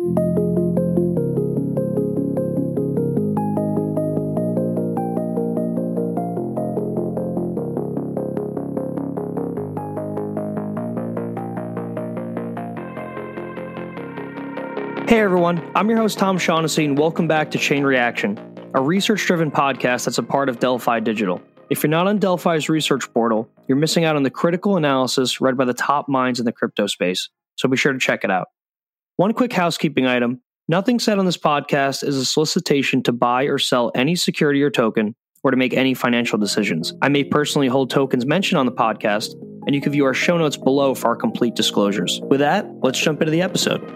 Hey everyone, I'm your host Tom Shaughnessy, and welcome back to Chain Reaction, a research-driven podcast that's a part of Delphi Digital. If you're not on Delphi's research portal, you're missing out on the critical analysis read by the top minds in the crypto space, so be sure to check it out. One quick housekeeping item: nothing said on this podcast is a solicitation to buy or sell any security or token, or to make any financial decisions. I may personally hold tokens mentioned on the podcast, and you can view our show notes below for our complete disclosures. With that, let's jump into the episode.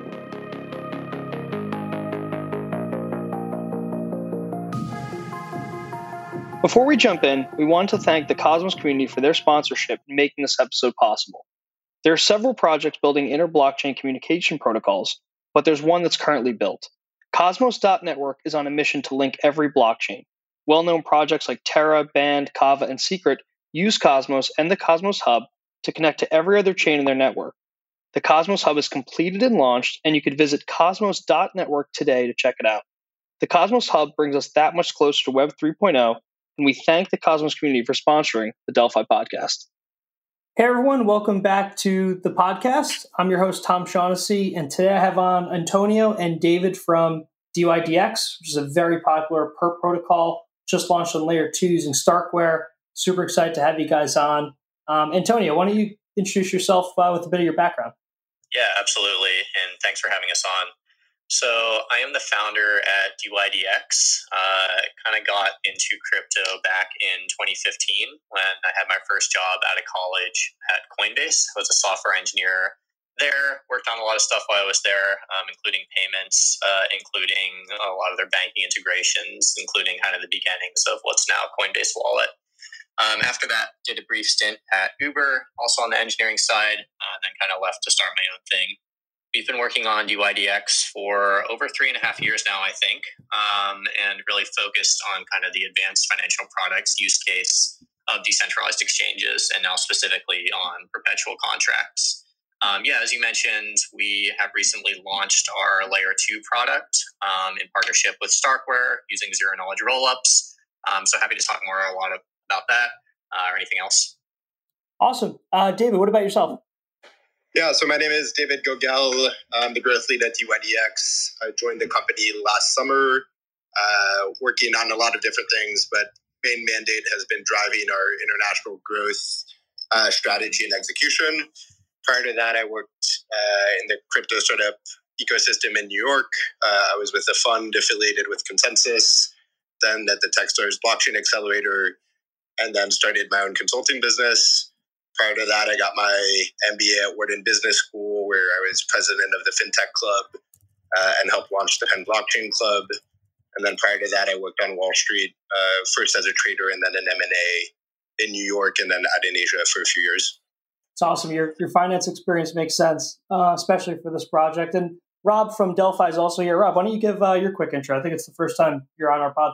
Before we jump in, we want to thank the Cosmos community for their sponsorship in making this episode possible. There are several projects building inter-blockchain communication protocols, but there's one that's currently built. Cosmos.network is on a mission to link every blockchain. Well-known projects like Terra, Band, Kava, and Secret use Cosmos and the Cosmos Hub to connect to every other chain in their network. The Cosmos Hub is completed and launched, and you could visit cosmos.network today to check it out. The Cosmos Hub brings us that much closer to Web 3.0, and we thank the Cosmos community for sponsoring the Delphi podcast. Hey everyone, welcome back to the podcast. I'm your host, Tom Shaughnessy, and today I have on Antonio and David from DYDX, which is a very popular PERP protocol, just launched on Layer 2 using Starkware. Super excited to have you guys on. Antonio, why don't you introduce yourself with a bit of your background? Yeah, absolutely, and thanks for having us on. So I am the founder at DYDX. Kind of got into crypto back in 2015 when I had my first job out of college at Coinbase. I was a software engineer there, worked on a lot of stuff while I was there, including payments, including a lot of their banking integrations, including kind of the beginnings of what's now Coinbase Wallet. After that, did a brief stint at Uber, also on the engineering side, then kind of left to start my own thing. We've been working on DYDX for over 3.5 years now, I think, and really focused on kind of the advanced financial products use case of decentralized exchanges, and now specifically on perpetual contracts. As you mentioned, we have recently launched our Layer 2 product in partnership with Starkware using zero-knowledge rollups. So happy to talk more about that or anything else. Awesome. David, what about yourself? Yeah, so my name is David Gogel. I'm the growth lead at DYDX. I joined the company last summer, working on a lot of different things, but main mandate has been driving our international growth strategy and execution. Prior to that, I worked in the crypto startup ecosystem in New York. I was with a fund affiliated with Consensus, then at the Techstars Blockchain Accelerator, and then started my own consulting business. Prior to that, I got my MBA at Wharton Business School, where I was president of the FinTech Club and helped launch the Penn Blockchain Club. And then prior to that, I worked on Wall Street, first as a trader and then in M&A in New York and then out in Asia for a few years. It's awesome. Your finance experience makes sense, especially for this project. And Rob from Delphi is also here. Rob, why don't you give your quick intro? I think it's the first time you're on our pod.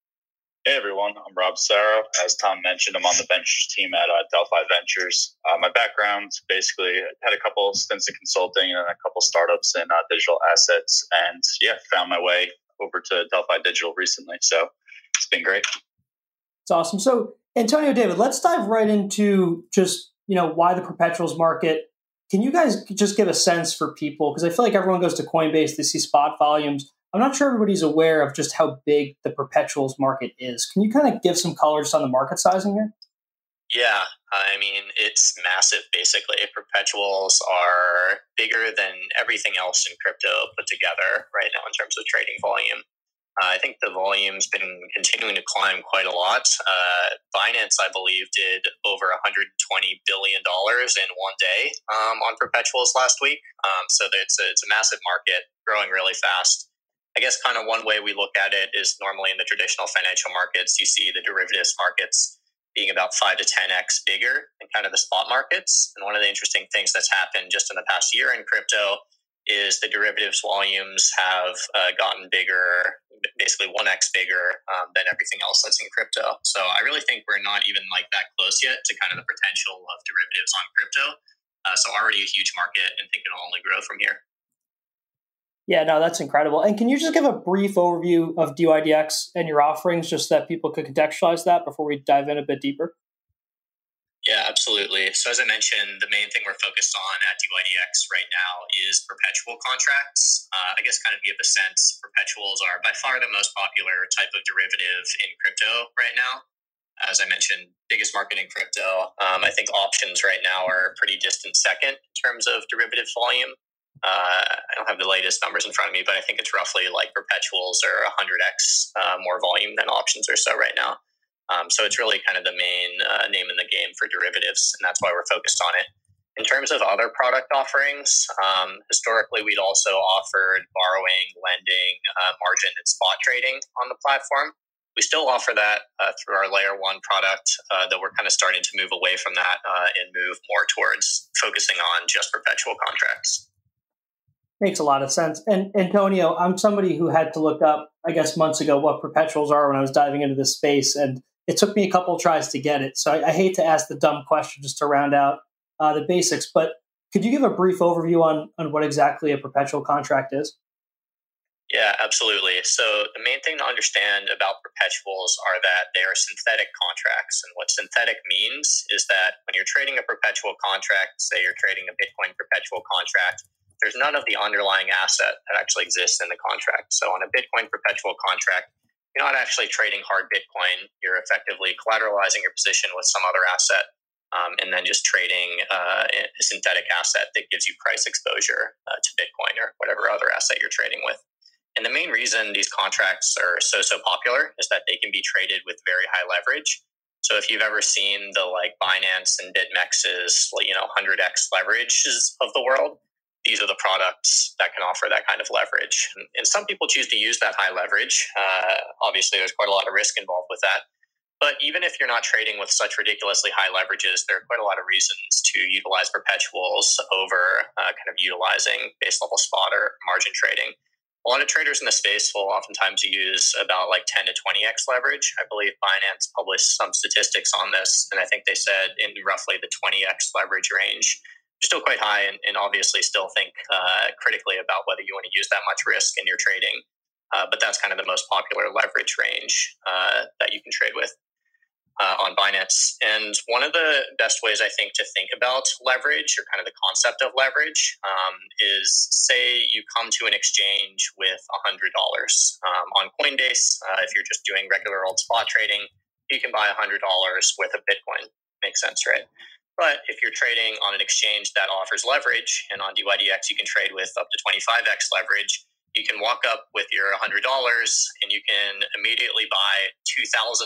Hey everyone, I'm Rob Sarah. As Tom mentioned, I'm on the bench team at Delphi Ventures. My background, basically, had a couple stints in consulting and a couple startups in digital assets, and found my way over to Delphi Digital recently. So it's been great. It's awesome. So Antonio, David, let's dive right into just why the perpetuals market. Can you guys just give a sense for people? Because I feel like everyone goes to Coinbase, they see spot volumes. I'm not sure everybody's aware of just how big the perpetuals market is. Can you kind of give some color just on the market sizing here? Yeah, I mean, it's massive, basically. Perpetuals are bigger than everything else in crypto put together right now in terms of trading volume. I think the volume's been continuing to climb quite a lot. Binance, I believe, did over $120 billion in one day on perpetuals last week. So it's a massive market, growing really fast. I guess kind of one way we look at it is normally in the traditional financial markets, you see the derivatives markets being about 5 to 10x bigger than kind of the spot markets. And one of the interesting things that's happened just in the past year in crypto is the derivatives volumes have gotten bigger, basically 1x bigger than everything else that's in crypto. So I really think we're not even like that close yet to kind of the potential of derivatives on crypto. So already a huge market, and think it'll only grow from here. Yeah, no, that's incredible. And can you just give a brief overview of DYDX and your offerings just so that people could contextualize that before we dive in a bit deeper? Yeah, absolutely. So as I mentioned, the main thing we're focused on at DYDX right now is perpetual contracts. I guess kind of give a sense, perpetuals are by far the most popular type of derivative in crypto right now. As I mentioned, biggest market in crypto. I think options right now are a pretty distant second in terms of derivative volume. I don't have the latest numbers in front of me, but I think it's roughly like perpetuals are 100x more volume than options or so right now. So it's really kind of the main name in the game for derivatives, and that's why we're focused on it. In terms of other product offerings, historically we'd also offered borrowing, lending, margin, and spot trading on the platform. We still offer that through our Layer 1 product, though we're kind of starting to move away from that and move more towards focusing on just perpetual contracts. Makes a lot of sense. And Antonio, I'm somebody who had to look up, I guess, months ago what perpetuals are when I was diving into this space. And it took me a couple of tries to get it. So I hate to ask the dumb question just to round out the basics, but could you give a brief overview on what exactly a perpetual contract is? Yeah, absolutely. So the main thing to understand about perpetuals are that they are synthetic contracts. And what synthetic means is that when you're trading a perpetual contract, say you're trading a Bitcoin perpetual contract, there's none of the underlying asset that actually exists in the contract. So on a Bitcoin perpetual contract, you're not actually trading hard Bitcoin. You're effectively collateralizing your position with some other asset, and then just trading a synthetic asset that gives you price exposure to Bitcoin or whatever other asset you're trading with. And the main reason these contracts are so popular is that they can be traded with very high leverage. So if you've ever seen the like Binance and BitMEX's 100x leverages of the world, these are the products that can offer that kind of leverage. And some people choose to use that high leverage. Obviously, there's quite a lot of risk involved with that. But even if you're not trading with such ridiculously high leverages, there are quite a lot of reasons to utilize perpetuals over kind of utilizing base level spot or margin trading. A lot of traders in the space will oftentimes use about like 10 to 20x leverage. I believe Binance published some statistics on this, and I think they said in roughly the 20x leverage range. Still quite high, and obviously still think critically about whether you want to use that much risk in your trading. But that's kind of the most popular leverage range that you can trade with on Binance. And one of the best ways I think to think about leverage, or kind of the concept of leverage, is say you come to an exchange with $100 on Coinbase. If you're just doing regular old spot trading, you can buy $100 worth of Bitcoin. Makes sense, right? But if you're trading on an exchange that offers leverage, and on DYDX you can trade with up to 25x leverage, you can walk up with your $100 and you can immediately buy $2,000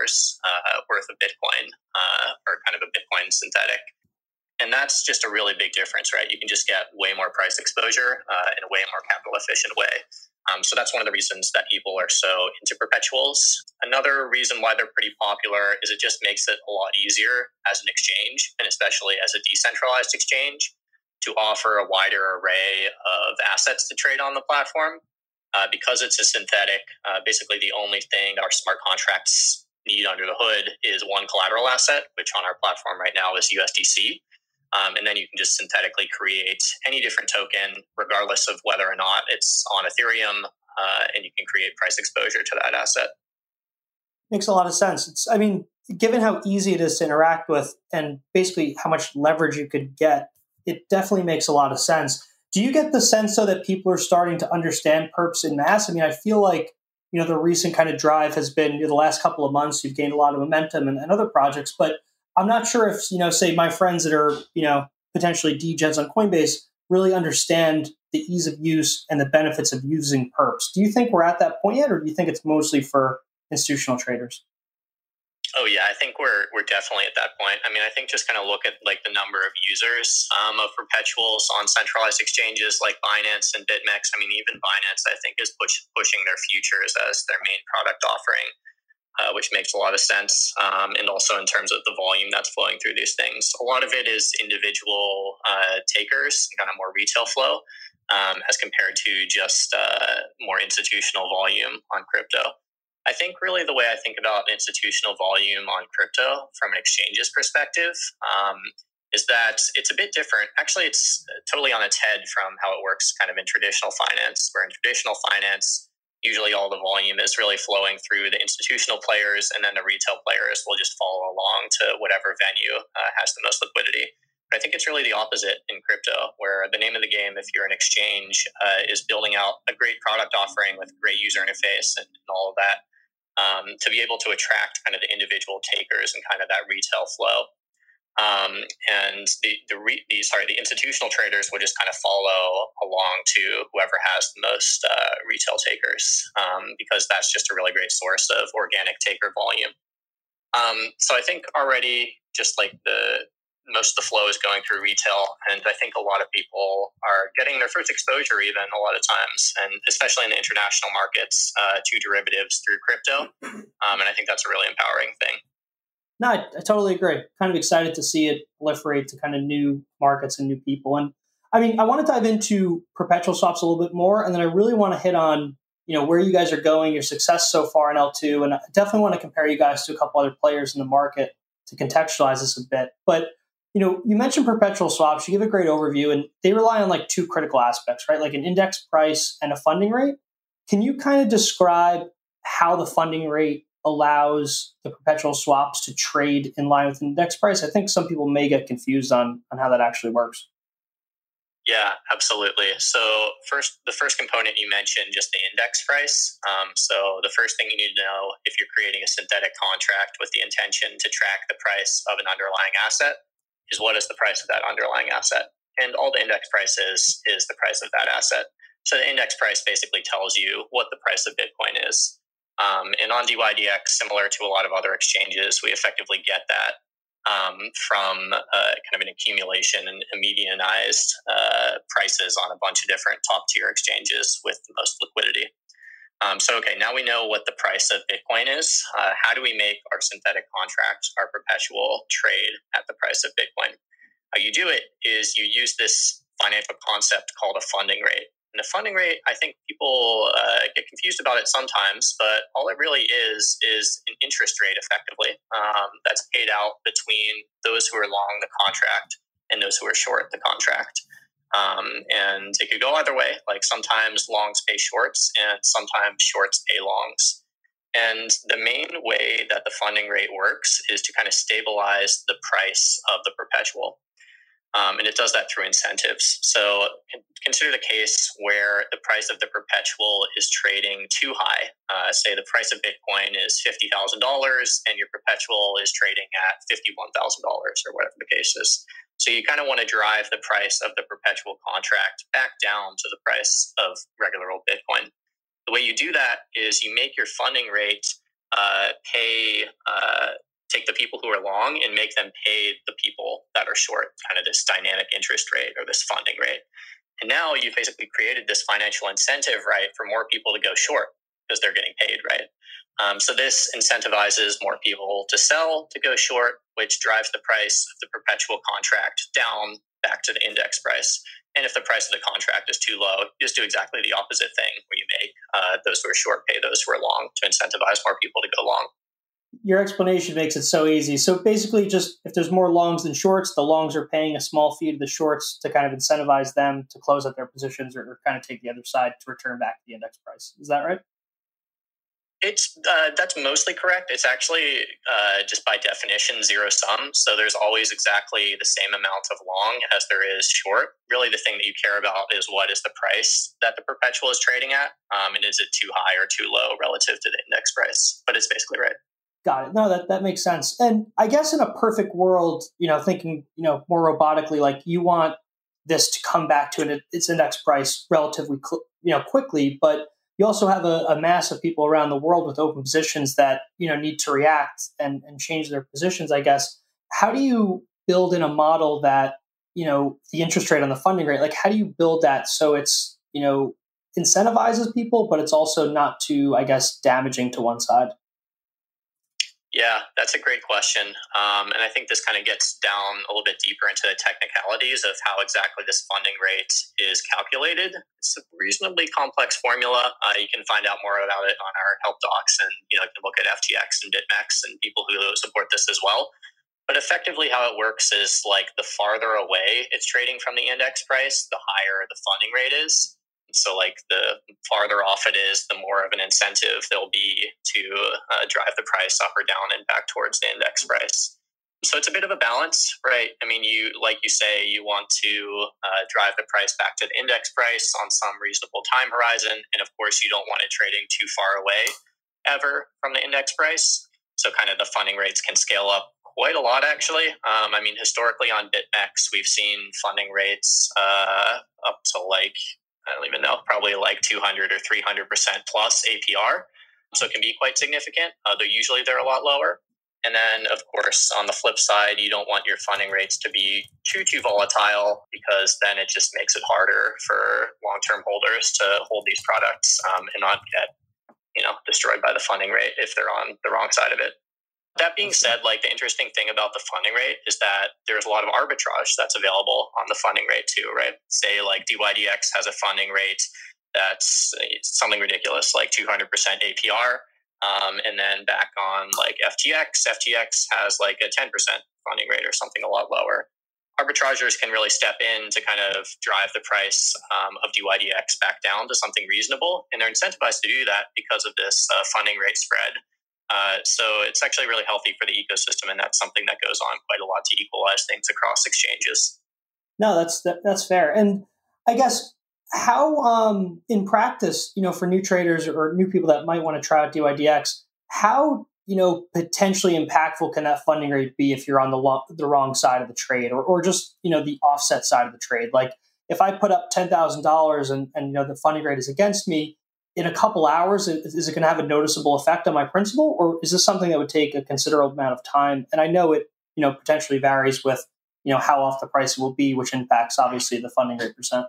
worth of Bitcoin, or kind of a Bitcoin synthetic. And that's just a really big difference, right? You can just get way more price exposure in a way more capital efficient way. So that's one of the reasons that people are so into perpetuals. Another reason why they're pretty popular is it just makes it a lot easier as an exchange, and especially as a decentralized exchange, to offer a wider array of assets to trade on the platform. Because it's a synthetic, basically the only thing our smart contracts need under the hood is one collateral asset, which on our platform right now is USDC. And then you can just synthetically create any different token, regardless of whether or not it's on Ethereum, and you can create price exposure to that asset. Makes a lot of sense. Given how easy it is to interact with and basically how much leverage you could get, it definitely makes a lot of sense. Do you get the sense, though, that people are starting to understand perps in mass? I feel like, the recent kind of drive has been the last couple of months, you've gained a lot of momentum and other projects, but I'm not sure if, say my friends that are, potentially degens on Coinbase really understand the ease of use and the benefits of using perps. Do you think we're at that point yet, or do you think it's mostly for institutional traders? Oh yeah, I think we're definitely at that point. I think just kind of look at like the number of users of perpetuals on centralized exchanges like Binance and BitMEX. Even Binance, I think, is pushing their futures as their main product offering, which makes a lot of sense. And also in terms of the volume that's flowing through these things, a lot of it is individual takers, kind of more retail flow, as compared to just more institutional volume on crypto. I think really the way I think about institutional volume on crypto from an exchange's perspective is that it's a bit different. Actually, it's totally on its head from how it works kind of in traditional finance, where in traditional finance, usually all the volume is really flowing through the institutional players, and then the retail players will just follow along to whatever venue has the most liquidity. But I think it's really the opposite in crypto, where the name of the game, if you're an exchange, is building out a great product offering with great user interface and all of that, to be able to attract kind of the individual takers and kind of that retail flow. And the institutional traders will just kind of follow along to whoever has the most retail takers, because that's just a really great source of organic taker volume. So I think already just like most of the flow is going through retail, and I think a lot of people are getting their first exposure even a lot of times, and especially in the international markets, to derivatives through crypto. And I think that's a really empowering thing. No, I totally agree. Kind of excited to see it proliferate to kind of new markets and new people. And I mean, I want to dive into perpetual swaps a little bit more, and then I really want to hit on, where you guys are going, your success so far in L2, and I definitely want to compare you guys to a couple other players in the market to contextualize this a bit. But you mentioned perpetual swaps. You give a great overview, and they rely on like two critical aspects, right? Like an index price and a funding rate. Can you kind of describe how the funding rate allows the perpetual swaps to trade in line with index price? I think some people may get confused on how that actually works. Yeah, absolutely. So the first component you mentioned, just the index price. So the first thing you need to know if you're creating a synthetic contract with the intention to track the price of an underlying asset is what is the price of that underlying asset. And all the index price is the price of that asset. So the index price basically tells you what the price of Bitcoin is. And on DYDX, similar to a lot of other exchanges, we effectively get that from kind of an accumulation and medianized prices on a bunch of different top-tier exchanges with the most liquidity. Okay, now we know what the price of Bitcoin is. How do we make our synthetic contract, our perpetual trade at the price of Bitcoin? How you do it is you use this financial concept called a funding rate. And the funding rate, I think people get confused about it sometimes, but all it really is an interest rate effectively that's paid out between those who are long the contract and those who are short the contract. And it could go either way. Like sometimes longs pay shorts and sometimes shorts pay longs. And the main way that the funding rate works is to kind of stabilize the price of the perpetual. And it does that through incentives. So consider the case where the price of the perpetual is trading too high. Say the price of Bitcoin is $50,000 and your perpetual is trading at $51,000 or whatever the case is. So you kind of want to drive the price of the perpetual contract back down to the price of regular old Bitcoin. The way you do that is you make your funding rate take the people who are long and make them pay the people that are short, kind of this dynamic interest rate or this funding rate. And now you've basically created this financial incentive, right, for more people to go short because they're getting paid, right? So this incentivizes more people to sell, to go short, which drives the price of the perpetual contract down back to the index price. And if the price of the contract is too low, you just do exactly the opposite thing where you make those who are short pay those who are long to incentivize more people to go long. Your explanation makes it so easy. So basically, just if there's more longs than shorts, the longs are paying a small fee to the shorts to kind of incentivize them to close out their positions or kind of take the other side to return back to the index price. Is that right? That's mostly correct. It's actually just by definition zero sum. So there's always exactly the same amount of long as there is short. Really, the thing that you care about is what is the price that the perpetual is trading at, and is it too high or too low relative to the index price? But it's basically right. Got it. No, that makes sense. And I guess in a perfect world, thinking, more robotically, like you want this to come back to its index price relatively, quickly, but you also have a mass of people around the world with open positions that, need to react and change their positions, I guess. How do you build in a model that, the interest rate on the funding rate, like how do you build that so it's, incentivizes people, but it's also not too, I guess, damaging to one side? Yeah, that's a great question. And I think this kind of gets down a little bit deeper into the technicalities of how exactly this funding rate is calculated. It's a reasonably complex formula. You can find out more about it on our help docs, and you can look at FTX and BitMEX and people who support this as well. But effectively how it works is like the farther away it's trading from the index price, the higher the funding rate is. So like the farther off it is, the more of an incentive there'll be to drive the price up or down and back towards the index price. So it's a bit of a balance, right? I mean, like you say, you want to drive the price back to the index price on some reasonable time horizon. And of course, you don't want it trading too far away ever from the index price. So kind of the funding rates can scale up quite a lot, actually. I mean, historically on BitMEX, we've seen funding rates up to like, I don't even know, probably like 200 or 300% plus APR. So it can be quite significant. Though usually they're a lot lower. And then, of course, on the flip side, you don't want your funding rates to be too volatile, because then it just makes it harder for long-term holders to hold these products and not get, destroyed by the funding rate if they're on the wrong side of it. That being said, like the interesting thing about the funding rate is that there's a lot of arbitrage that's available on the funding rate too, right? Say like DYDX has a funding rate that's something ridiculous, like 200% APR. And then back on like FTX has like a 10% funding rate or something a lot lower. Arbitrageurs can really step in to kind of drive the price of DYDX back down to something reasonable. And they're incentivized to do that because of this funding rate spread. So it's actually really healthy for the ecosystem, and that's something that goes on quite a lot to equalize things across exchanges. No, that's fair. And I guess how in practice, for new traders or new people that might want to try out DYDX, how potentially impactful can that funding rate be if you're on the wrong side of the trade, or just the offset side of the trade? Like if I put up $10,000 and the funding rate is against me, in a couple hours, is it going to have a noticeable effect on my principal, or is this something that would take a considerable amount of time? And I know it potentially varies with how off the price will be, which impacts obviously the funding rate percent.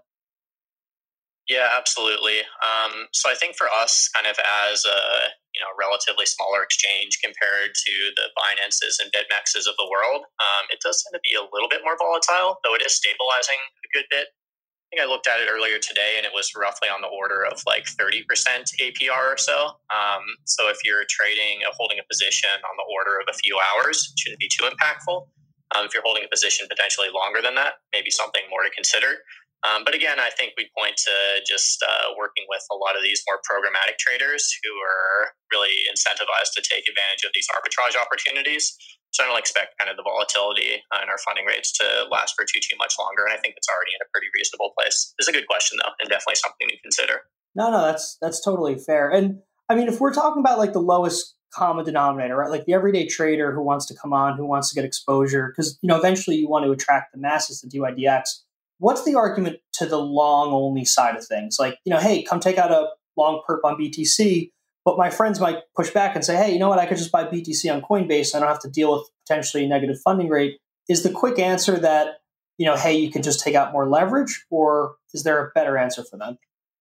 Yeah, absolutely. So I think for us, kind of as a relatively smaller exchange compared to the Binances and BitMEXes of the world, it does tend to be a little bit more volatile, though it is stabilizing a good bit. I think I looked at it earlier today, and it was roughly on the order of like 30% APR or so. So if you're holding a position on the order of a few hours, it shouldn't be too impactful. If you're holding a position potentially longer than that, maybe something more to consider. But again, I think we point to just working with a lot of these more programmatic traders who are really incentivized to take advantage of these arbitrage opportunities. So I don't expect kind of the volatility in our funding rates to last for too much longer. And I think it's already in a pretty reasonable place. It's a good question, though, and definitely something to consider. No, that's totally fair. And I mean, if we're talking about like the lowest common denominator, right? Like the everyday trader who wants to come on, who wants to get exposure, because eventually you want to attract the masses to DYDX. What's the argument to the long only side of things? Like, hey, come take out a long perp on BTC. But my friends might push back and say, hey, you know what? I could just buy BTC on Coinbase. I don't have to deal with potentially negative funding rate. Is the quick answer that, hey, you can just take out more leverage, or is there a better answer for them?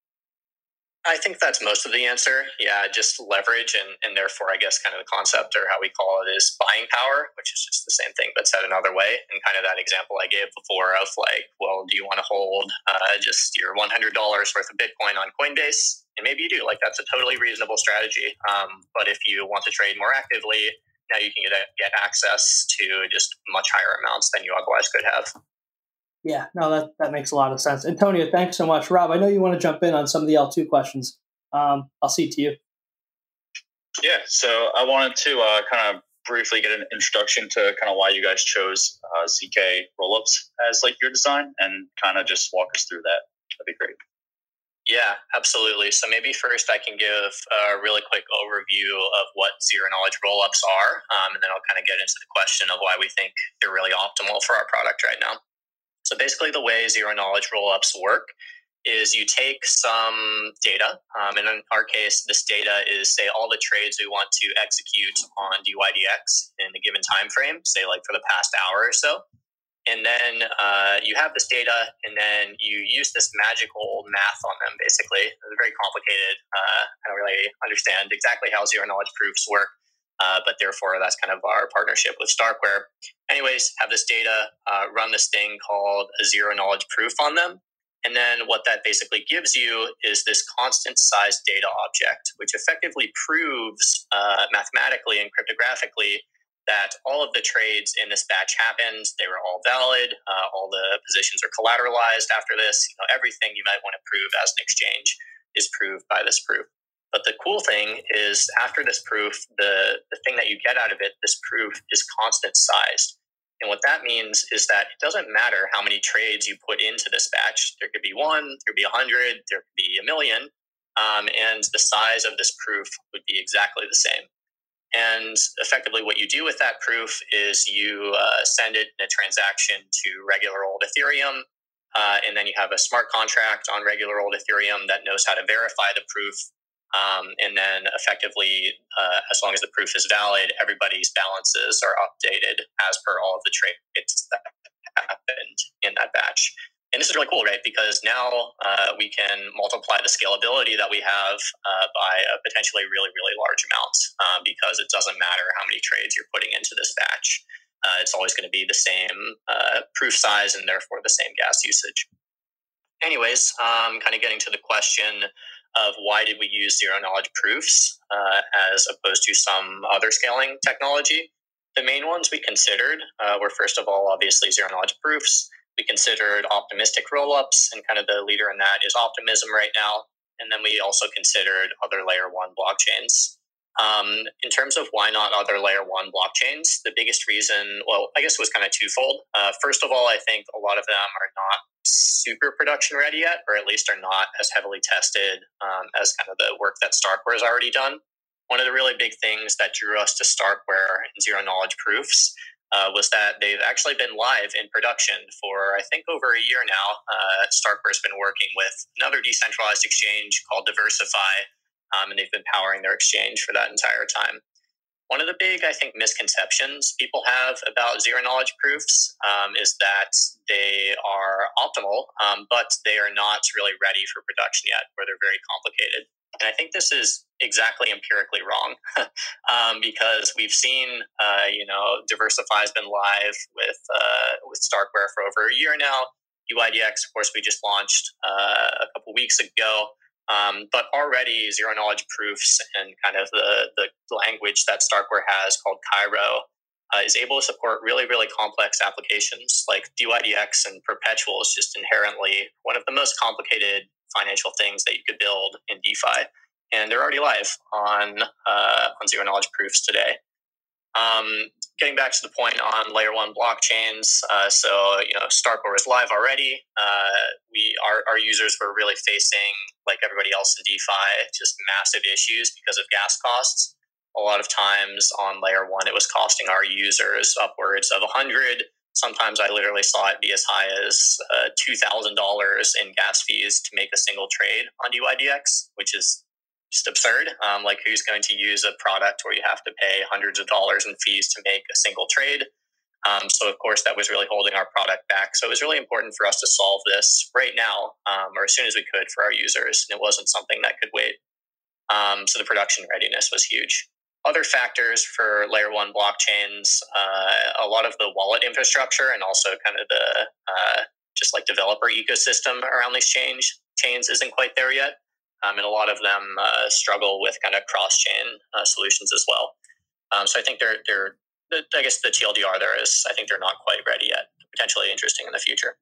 I think that's most of the answer. Yeah, just leverage, and therefore, I guess kind of the concept, or how we call it, is buying power, which is just the same thing but said another way. And kind of that example I gave before of like, well, do you want to hold just your $100 worth of Bitcoin on Coinbase? And maybe you do. Like that's a totally reasonable strategy. But if you want to trade more actively, now you can get access to just much higher amounts than you otherwise could have. Yeah, no, that makes a lot of sense. Antonio, thanks so much. Rob, I know you want to jump in on some of the L2 questions. I'll cede to you. Yeah, so I wanted to kind of briefly get an introduction to kind of why you guys chose ZK rollups as like your design, and kind of just walk us through that. That'd be great. Yeah, absolutely. So maybe first I can give a really quick overview of what zero-knowledge rollups are, and then I'll kind of get into the question of why we think they're really optimal for our product right now. So basically the way zero-knowledge rollups work is you take some data, and in our case, this data is, say, all the trades we want to execute on DYDX in a given time frame, say like for the past hour or so. And then you have this data, and then you use this magical math on them, basically. It's very complicated. I don't really understand exactly how zero-knowledge proofs work, but therefore that's kind of our partnership with Starkware. Anyways, have this data, run this thing called a zero-knowledge proof on them. And then what that basically gives you is this constant size data object, which effectively proves mathematically and cryptographically that all of the trades in this batch happened. They were all valid. All the positions are collateralized after this. Everything you might want to prove as an exchange is proved by this proof. But the cool thing is, after this proof, the thing that you get out of it, this proof is constant sized. And what that means is that it doesn't matter how many trades you put into this batch. There could be 1, there could be 100, there could be 1,000,000, and the size of this proof would be exactly the same. And effectively what you do with that proof is you send it in a transaction to regular old Ethereum, and then you have a smart contract on regular old Ethereum that knows how to verify the proof. And then effectively, as long as the proof is valid, everybody's balances are updated as per all of the trades that happened in that batch. And this is really cool, right? Because now we can multiply the scalability that we have by a potentially really, really large amount, because it doesn't matter how many trades you're putting into this batch. It's always going to be the same proof size and therefore the same gas usage. Anyways, kind of getting to the question of why did we use zero-knowledge proofs as opposed to some other scaling technology. The main ones we considered were, first of all, obviously zero-knowledge proofs. We considered optimistic rollups, and kind of the leader in that is Optimism right now. And then we also considered other layer 1 blockchains. In terms of why not other layer 1 blockchains, the biggest reason, well, I guess it was kind of twofold. First of all, I think a lot of them are not super production ready yet, or at least are not as heavily tested as kind of the work that Starkware has already done. One of the really big things that drew us to Starkware and zero-knowledge proofs was that they've actually been live in production for, I think, over a year now. Starkware's been working with another decentralized exchange called Diversify, and they've been powering their exchange for that entire time. One of the big, I think, misconceptions people have about zero-knowledge proofs is that they are optimal, but they are not really ready for production yet, or they're very complicated. And I think this is exactly empirically wrong, because we've seen, Diversify has been live with Starkware for over a year now. DYDX, of course, we just launched a couple weeks ago. But already zero-knowledge proofs and kind of the language that Starkware has called Cairo is able to support really, really complex applications. Like DYDX and Perpetual is just inherently one of the most complicated financial things that you could build in DeFi. And they're already live on zero-knowledge proofs today. Getting back to the point on layer 1 blockchains, Starkware is live already. Our users were really facing, like everybody else in DeFi, just massive issues because of gas costs. A lot of times on layer 1, it was costing our users upwards of $100. Sometimes I literally saw it be as high as $2,000 in gas fees to make a single trade on DYDX, which is just absurd. Like, who's going to use a product where you have to pay hundreds of dollars in fees to make a single trade? So, of course, that was really holding our product back. So it was really important for us to solve this right now, or as soon as we could, for our users. And it wasn't something that could wait. So the production readiness was huge. Other factors for layer 1 blockchains, a lot of the wallet infrastructure and also kind of the just like developer ecosystem around these chains isn't quite there yet. And a lot of them struggle with kind of cross-chain solutions as well. So I think I guess the TLDR there is, I think they're not quite ready yet. Potentially interesting in the future.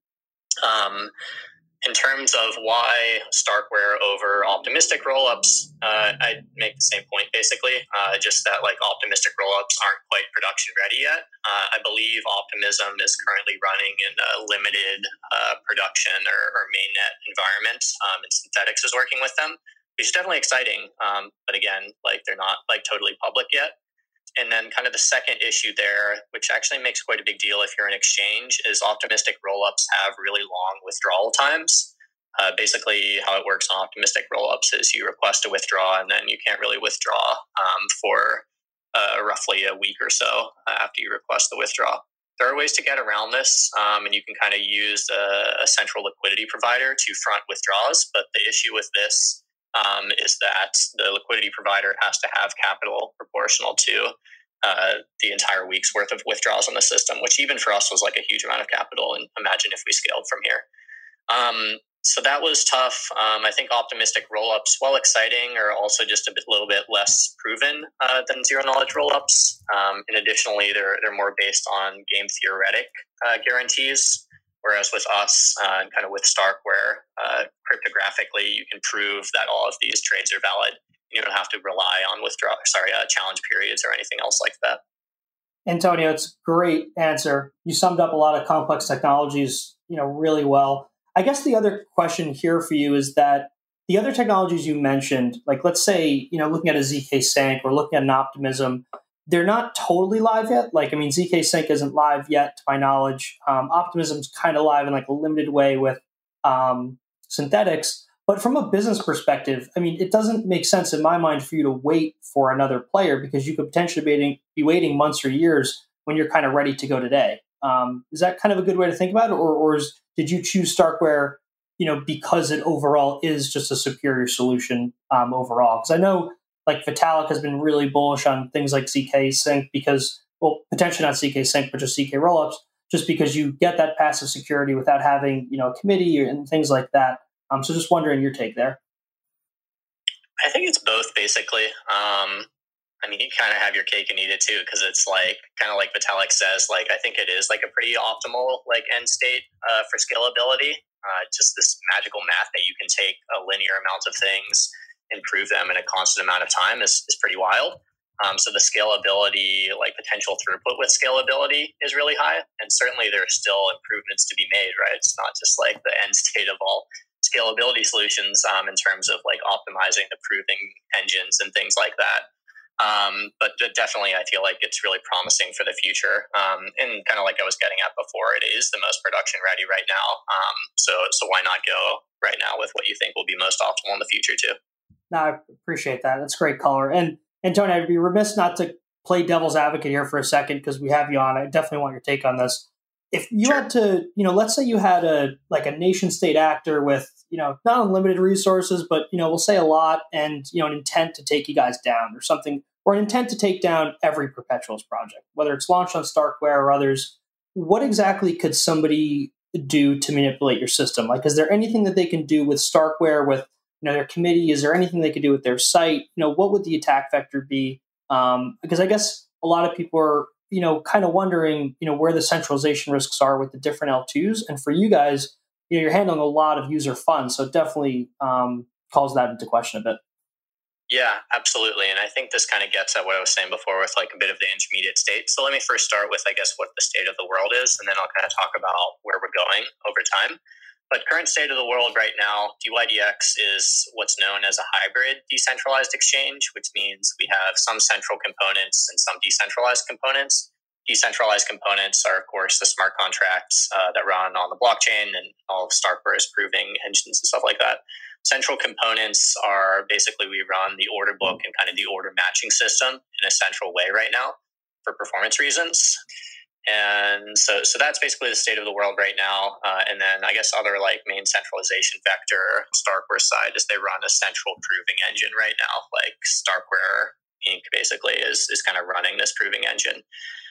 In terms of why Starkware over optimistic rollups, I make the same point basically, just that like optimistic rollups aren't quite production ready yet. I believe Optimism is currently running in a limited production or mainnet environment, and Synthetics is working with them, which is definitely exciting. But again, like they're not like totally public yet. And then kind of the second issue there, which actually makes quite a big deal if you're an exchange, is optimistic rollups have really long withdrawal times. Basically, how it works on optimistic rollups is you request a withdraw, and then you can't really withdraw for roughly a week or so after you request the withdraw. There are ways to get around this, and you can kind of use a central liquidity provider to front witdraws. But the issue with this is that the liquidity provider has to have capital proportional to the entire week's worth of withdrawals on the system, which even for us was like a huge amount of capital. And imagine if we scaled from here. So that was tough. I think optimistic rollups, while exciting, are also just a little bit less proven than zero knowledge rollups. And additionally, they're more based on game theoretic guarantees. Whereas with us, and kind of with Starkware, cryptographically, you can prove that all of these trades are valid. You don't have to rely on challenge periods or anything else like that. Antonio, it's a great answer. You summed up a lot of complex technologies, really well. I guess the other question here for you is that the other technologies you mentioned, like let's say, looking at a ZK Sync or looking at an Optimism, they're not totally live yet. ZK Sync isn't live yet, to my knowledge. Optimism's kind of live in like a limited way with Synthetics. But from a business perspective, it doesn't make sense in my mind for you to wait for another player because you could potentially be waiting months or years when you're kind of ready to go today. Is that kind of a good way to think about it? Or did you choose Starkware, because it overall is just a superior solution overall? Because I know like Vitalik has been really bullish on things like ZK Sync because, well, potentially not ZK Sync, but just ZK rollups, just because you get that passive security without having, a committee and things like that. So just wondering your take there. I think it's both, basically. You kind of have your cake and eat it too, because it's like kind of like Vitalik says. Like I think it is like a pretty optimal like end state for scalability. Just this magical math that you can take a linear amount of things and prove them in a constant amount of time is pretty wild. So the scalability, like potential throughput with scalability, is really high, and certainly there's still improvements to be made. Right, it's not just like the end state of all scalability solutions in terms of like optimizing the proving engines and things like that. But definitely I feel like it's really promising for the future. And kind of like I was getting at before, it is the most production ready right now. So why not go right now with what you think will be most optimal in the future too? No, I appreciate that. That's great color. And Tony, I'd be remiss not to play devil's advocate here for a second because we have you on. I definitely want your take on this. If you had to, let's say you had a nation state actor with, not unlimited resources, but, we'll say a lot and, an intent to take you guys down or something, or an intent to take down every Perpetuals project, whether it's launched on Starkware or others, what exactly could somebody do to manipulate your system? Like, is there anything that they can do with Starkware, with, their committee? Is there anything they could do with their site? What would the attack vector be? Because I guess a lot of people are, kind of wondering, where the centralization risks are with the different L2s. And for you guys, you're handling a lot of user funds. So it definitely calls that into question a bit. Yeah, absolutely. And I think this kind of gets at what I was saying before with like a bit of the intermediate state. So let me first start with, I guess, what the state of the world is, and then I'll kind of talk about where we're going over time. But current state of the world right now, DYDX is what's known as a hybrid decentralized exchange, which means we have some central components and some decentralized components. Decentralized components are, of course, the smart contracts that run on the blockchain and all of Starkware's proving engines and stuff like that. Central components are basically we run the order book and kind of the order matching system in a central way right now for performance reasons. And so that's basically the state of the world right now. And then I guess other like main centralization vector Starkware side is they run a central proving engine right now. Like Starkware Inc. basically is kind of running this proving engine.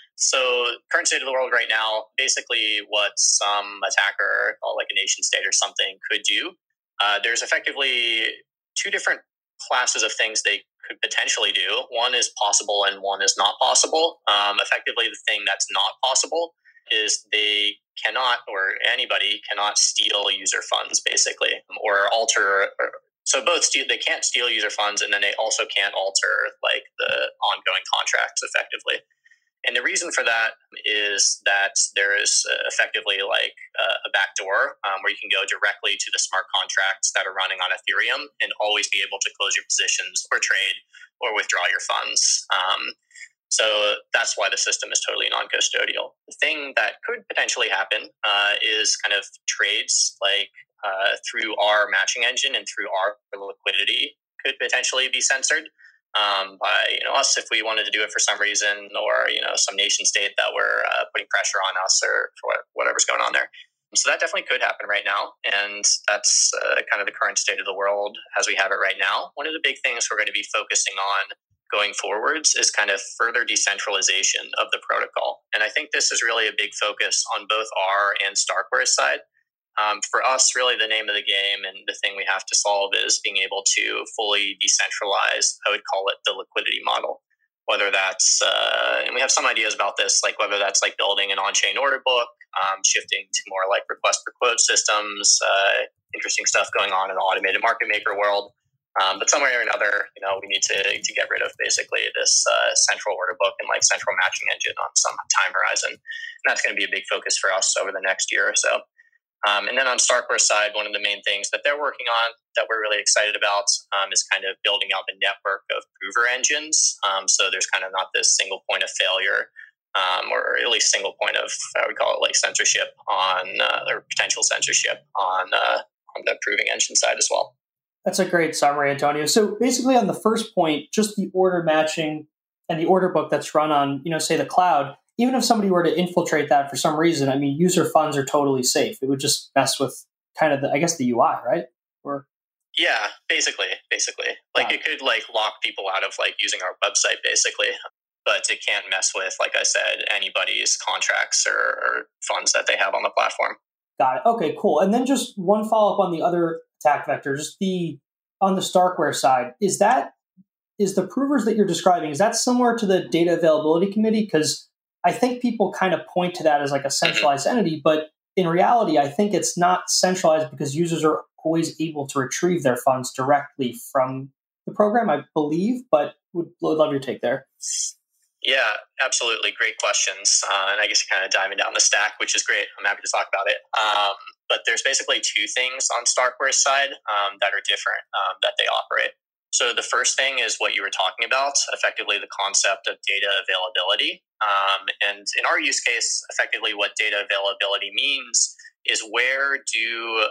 So current state of the world right now, basically what some attacker or like a nation state or something could do. There's effectively two different classes of things they could potentially do. One is possible and one is not possible. Effectively, the thing that's not possible is they cannot, or anybody cannot steal user funds, basically, or alter. So both they can't steal user funds, and then they also can't alter like the ongoing contracts effectively. And the reason for that is that there is effectively like a backdoor where you can go directly to the smart contracts that are running on Ethereum and always be able to close your positions or trade or withdraw your funds. So that's why the system is totally non-custodial. The thing that could potentially happen is kind of trades like through our matching engine and through our liquidity could potentially be censored. By us if we wanted to do it for some reason, or some nation state that were putting pressure on us or for whatever's going on there. So that definitely could happen right now, and that's kind of the current state of the world as we have it right now. One of the big things we're going to be focusing on going forwards is kind of further decentralization of the protocol, and I think this is really a big focus on both our and Starkware's side. For us, really the name of the game and the thing we have to solve is being able to fully decentralize, I would call it the liquidity model. Whether that's, and we have some ideas about this, like whether that's like building an on-chain order book, shifting to more like request per quote systems, interesting stuff going on in the automated market maker world. But some way or another, we need to get rid of basically this central order book and like central matching engine on some time horizon. And that's going to be a big focus for us over the next year or so. And then on Starkware's side, one of the main things that they're working on that we're really excited about is kind of building out a network of prover engines. So there's kind of not this single point of failure, or at least single point of, I would call it like censorship on, or potential censorship on the proving engine side as well. That's a great summary, Antonio. So basically on the first point, just the order matching and the order book that's run on, say the cloud, even if somebody were to infiltrate that for some reason, I mean, user funds are totally safe. It would just mess with kind of the UI, right? Or yeah, basically. Like it could like lock people out of like using our website basically, but it can't mess with, like I said, anybody's contracts or funds that they have on the platform. Got it. Okay, cool. And then just one follow up on the other attack vector, just on the Starkware side, is the provers that you're describing, is that similar to the data availability committee? Because I think people kind of point to that as like a centralized entity, but in reality, I think it's not centralized because users are always able to retrieve their funds directly from the program, I believe, but would love your take there. Yeah, absolutely. Great questions. And I guess you're kind of diving down the stack, which is great. I'm happy to talk about it. But there's basically two things on Starkware's side that are different that they operate. So the first thing is what you were talking about, effectively the concept of data availability. And in our use case, effectively what data availability means is where do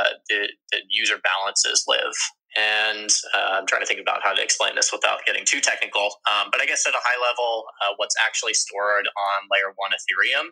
the user balances live? And I'm trying to think about how to explain this without getting too technical. But I guess at a high level, what's actually stored on layer 1 Ethereum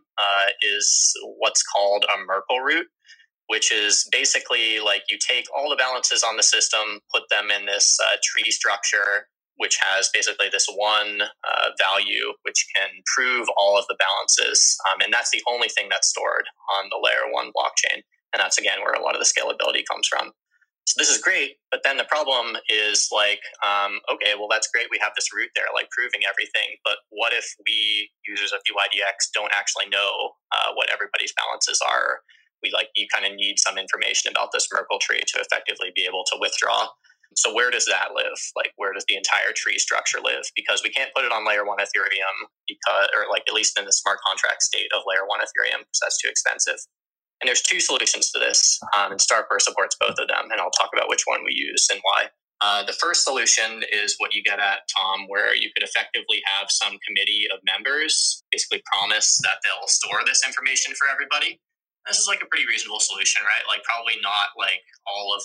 is what's called a Merkle root, which is basically like you take all the balances on the system, put them in this tree structure, which has basically this one value, which can prove all of the balances. And that's the only thing that's stored on the layer 1 blockchain. And that's, again, where a lot of the scalability comes from. So this is great, but then the problem is like, okay, well, that's great. We have this root there, like proving everything. But what if we, users of DYDX, don't actually know what everybody's balances are? You kind of need some information about this Merkle tree to effectively be able to withdraw. So where does that live? Like, where does the entire tree structure live? Because we can't put it on layer 1 Ethereum or like at least in the smart contract state of layer 1 Ethereum, because that's too expensive. And there's two solutions to this, and Starkware supports both of them, and I'll talk about which one we use and why. The first solution is what you get at, Tom, where you could effectively have some committee of members basically promise that they'll store this information for everybody. This is like a pretty reasonable solution, right? Like probably not like all of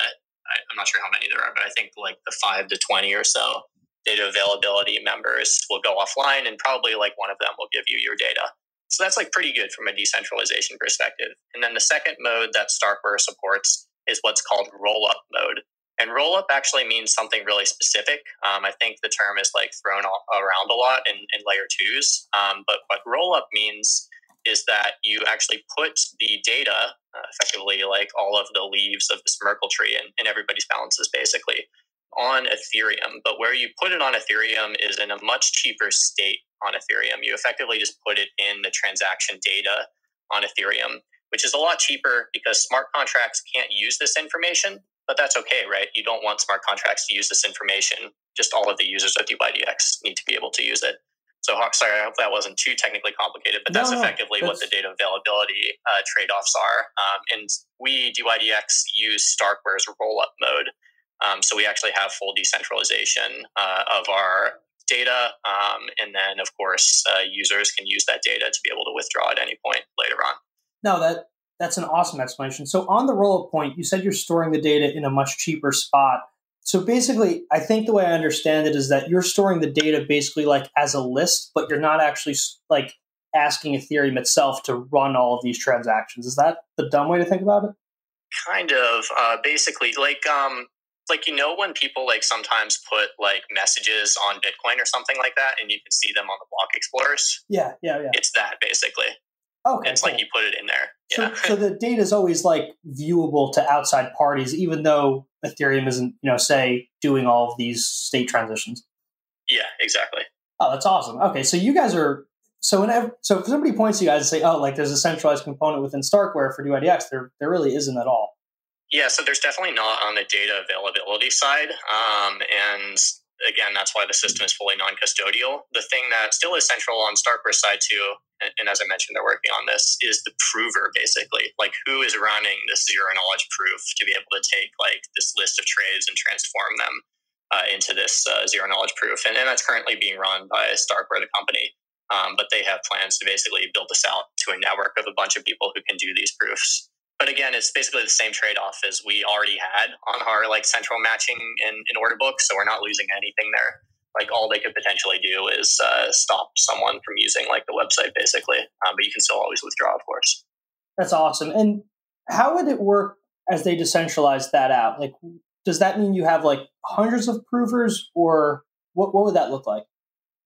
I'm not sure how many there are, but I think like the 5 to 20 or so data availability members will go offline, and probably like one of them will give you your data. So that's like pretty good from a decentralization perspective. And then the second mode that Starkware supports is what's called roll-up mode. And roll-up actually means something really specific. I think the term is like thrown around a lot in layer 2s. But what roll-up means is that you actually put the data, effectively like all of the leaves of this Merkle tree and everybody's balances basically, on Ethereum. But where you put it on Ethereum is in a much cheaper state on Ethereum. You effectively just put it in the transaction data on Ethereum, which is a lot cheaper because smart contracts can't use this information, but that's okay, right? You don't want smart contracts to use this information. Just all of the users of DYDX need to be able to use it. So sorry, I hope that wasn't too technically complicated, but that's effectively what the data availability trade-offs are. And we, DYDX, use Starkware's roll-up mode. So we actually have full decentralization of our data. And then, of course, users can use that data to be able to withdraw at any point later on. No, that's an awesome explanation. So on the roll-up point, you said you're storing the data in a much cheaper spot. So basically, I think the way I understand it is that you're storing the data basically like as a list, but you're not actually like asking Ethereum itself to run all of these transactions. Is that the dumb way to think about it? Kind of. Basically, like when people like sometimes put like messages on Bitcoin or something like that, and you can see them on the block explorers. Yeah. It's that basically. Okay, it's cool. like you put it in there. Yeah. So the data is always like viewable to outside parties, even though Ethereum isn't, say, doing all of these state transitions. Yeah, exactly. Oh, that's awesome. Okay, so you guys are so if somebody points to you guys and say, "Oh, like there's a centralized component within Starkware for DYDX," there really isn't at all. Yeah, so there's definitely not on the data availability side, and again, that's why the system is fully non-custodial. The thing that still is central on Starkware side too, and as I mentioned, they're working on this, is the prover, basically. Like, who is running this zero-knowledge proof to be able to take like this list of trades and transform them into this zero-knowledge proof? And that's currently being run by Starkware, the company. But they have plans to basically build this out to a network of a bunch of people who can do these proofs. But again, it's basically the same trade-off as we already had on our like central matching in order book, so we're not losing anything there. Like, all they could potentially do is stop someone from using like the website, basically. But you can still always withdraw, of course. That's awesome. And how would it work as they decentralize that out? Like, does that mean you have like hundreds of provers, or what would that look like?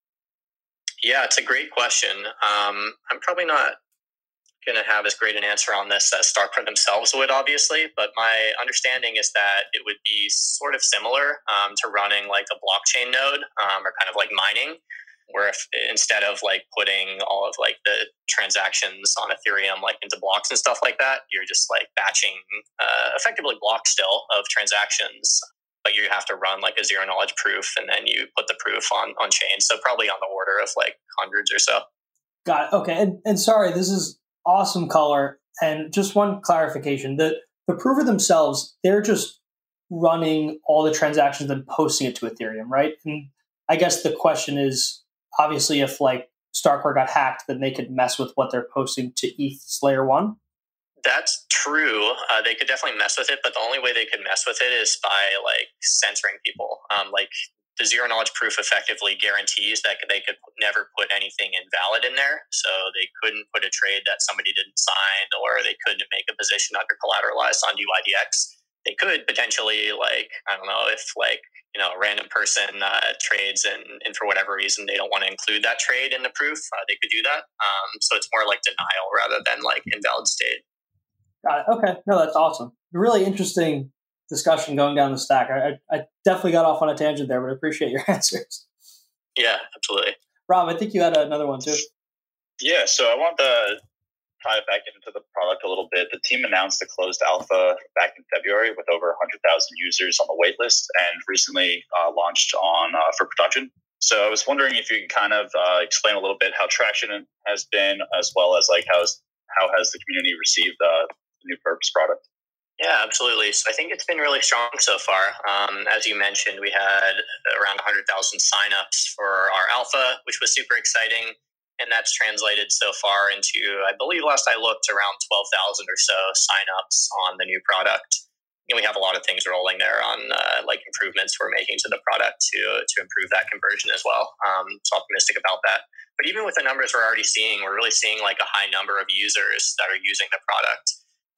Yeah, it's a great question. I'm probably not going to have as great an answer on this as Starkware themselves would, obviously, but my understanding is that it would be sort of similar to running like a blockchain node or kind of like mining, where if instead of like putting all of like the transactions on Ethereum like into blocks and stuff like that, you're just like batching effectively blocks still of transactions, but you have to run like a zero knowledge proof, and then you put the proof on chain. So probably on the order of like hundreds or so. Got it. Okay. And sorry, this is awesome color. And just one clarification: the prover themselves, they're just running all the transactions and posting it to Ethereum, right? And I guess the question is, obviously, if like Starkware got hacked, then they could mess with what they're posting to ETH's layer 1. That's true. They could definitely mess with it, but the only way they could mess with it is by like censoring people. Like, the zero knowledge proof effectively guarantees that they could never put anything invalid in there. So they couldn't put a trade that somebody didn't sign, or they couldn't make a position under collateralized on DYDX. They could potentially, like, I don't know, if like, a random person trades and for whatever reason they don't want to include that trade in the proof, they could do that. So it's more like denial rather than like invalid state. Got it. Okay. No, that's awesome. Really interesting discussion going down the stack. I definitely got off on a tangent there, but I appreciate your answers. Yeah, absolutely. Rob, I think you had another one too. Yeah, so I want to tie it back into the product a little bit. The team announced a closed alpha back in February with over 100,000 users on the waitlist, and recently launched on for production. So I was wondering if you could kind of explain a little bit how traction has been, as well as like how has the community received the new purpose product? Yeah, absolutely. So I think it's been really strong so far. As you mentioned, we had around 100,000 signups for our alpha, which was super exciting. And that's translated so far into, I believe last I looked, around 12,000 or so signups on the new product. And we have a lot of things rolling there on like improvements we're making to the product to improve that conversion as well. So optimistic about that. But even with the numbers we're already seeing, we're really seeing like a high number of users that are using the product.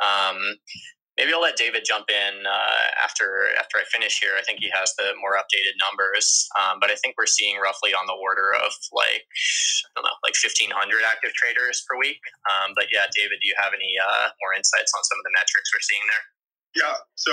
Maybe I'll let David jump in after I finish here. I think he has the more updated numbers, but I think we're seeing roughly on the order of like, I don't know, like 1,500 active traders per week. But yeah, David, do you have any more insights on some of the metrics we're seeing there? Yeah. So,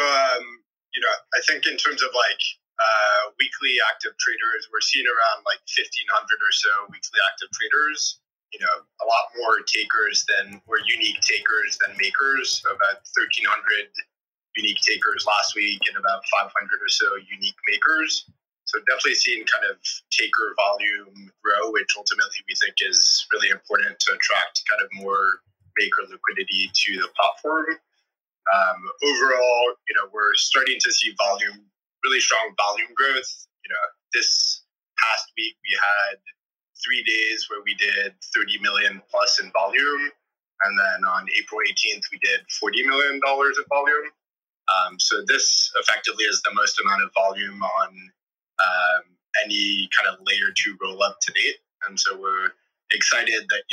I think in terms of like weekly active traders, we're seeing around like 1,500 or so weekly active traders. A lot more takers or unique takers than makers. So about 1,300 unique takers last week and about 500 or so unique makers. So definitely seeing kind of taker volume grow, which ultimately we think is really important to attract kind of more maker liquidity to the platform. Overall, we're starting to see really strong volume growth. This past week we had 3 days where we did 30 million plus in volume. And then on April 18th, we did $40 million in volume. So this effectively is the most amount of volume on any kind of layer 2 roll up to date. And so we're excited that,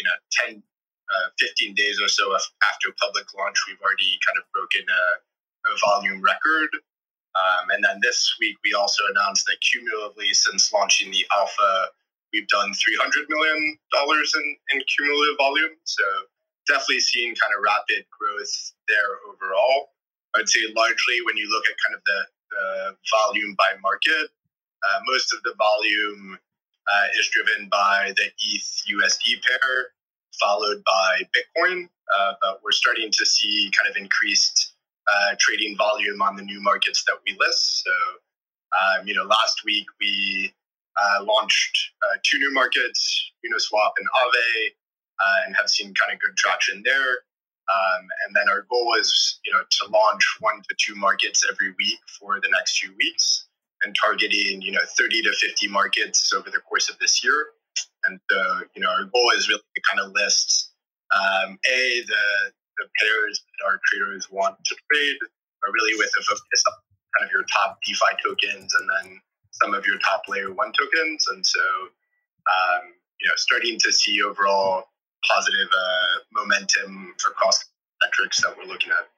15 days or so after public launch, we've already kind of broken a volume record. And then this week, we also announced that cumulatively since launching the alpha, we've done $300 million in cumulative volume. So definitely seen kind of rapid growth there overall. I'd say largely when you look at kind of the volume by market, most of the volume is driven by the ETH-USD pair, followed by Bitcoin. But we're starting to see kind of increased trading volume on the new markets that we list. So, last week we launched 2 new markets, Uniswap and Aave, and have seen kind of good traction there. And then our goal is, to launch 1 to 2 markets every week for the next few weeks, and targeting, 30 to 50 markets over the course of this year. And our goal is really to kind of list the pairs that our traders want to trade, or really with a focus on kind of your top DeFi tokens and then some of your top layer 1 tokens. And so, starting to see overall positive momentum for cross metrics that we're looking at.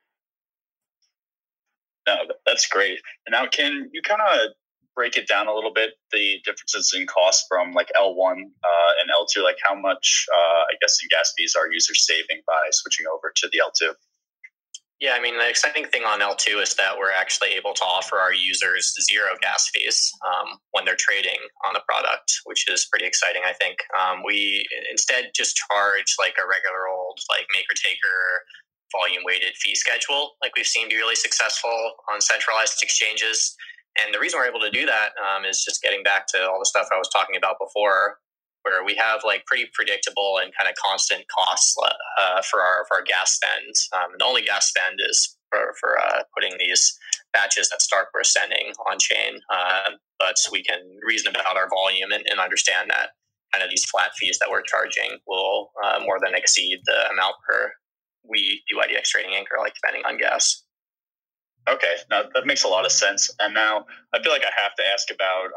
No, that's great. And now, can you kind of break it down a little bit, the differences in cost from like L1 and L2? Like how much, I guess, in gas fees are users saving by switching over to the L2? Yeah, I mean, the exciting thing on L2 is that we're actually able to offer our users 0 gas fees when they're trading on the product, which is pretty exciting, I think. We instead just charge like a regular old like maker-taker volume-weighted fee schedule, like we've seen be really successful on centralized exchanges. And the reason we're able to do that is just getting back to all the stuff I was talking about before, where we have like pretty predictable and kind of constant costs for our gas spend. The only gas spend is for putting these batches that Stark were sending on chain. But we can reason about our volume and understand that kind of these flat fees that we're charging will more than exceed the amount per DYDX trading anchor, like spending on gas. Okay, now that makes a lot of sense. And now I feel like I have to ask about,